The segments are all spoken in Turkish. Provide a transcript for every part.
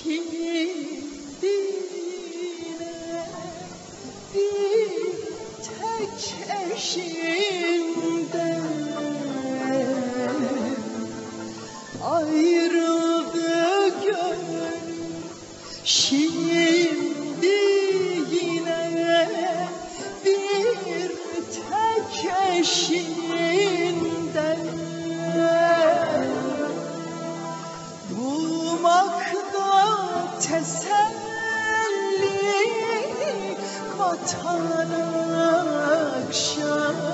Şimdi bir tek eşimden ayrıldı gönül. Şimdi yine bir tek eşinden bulmakta teselli vatan akşam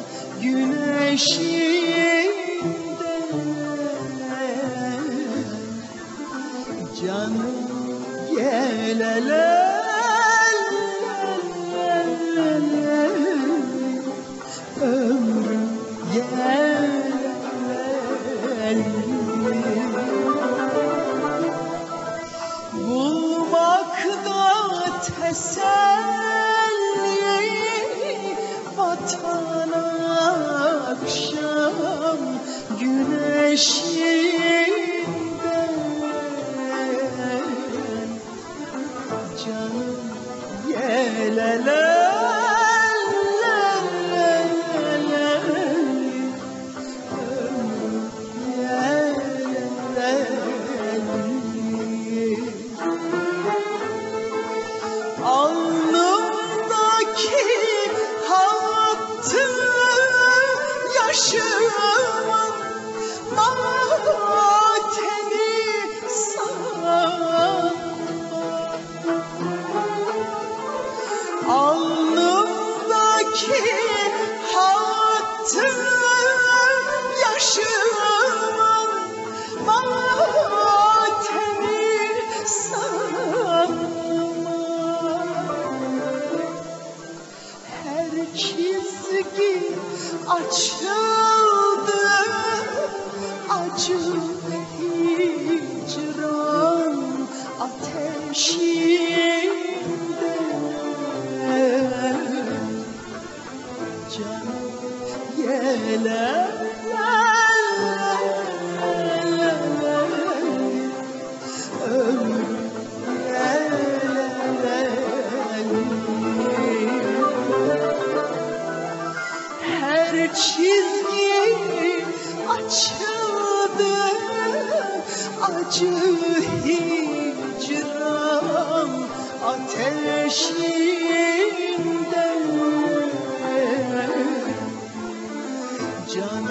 güneşinden canım yelele ömrüm yelele bulmakta teselli vatan akşam güneşinden canım yelele alnımdaki hattı yaşımın matemi sanma. Alnımdaki hattı yaşımın matemi sanma. Her çizgi açıldı acı hicran ateşinde canım yele ömrüm her çizgi açıldı acı hicran ateşinden can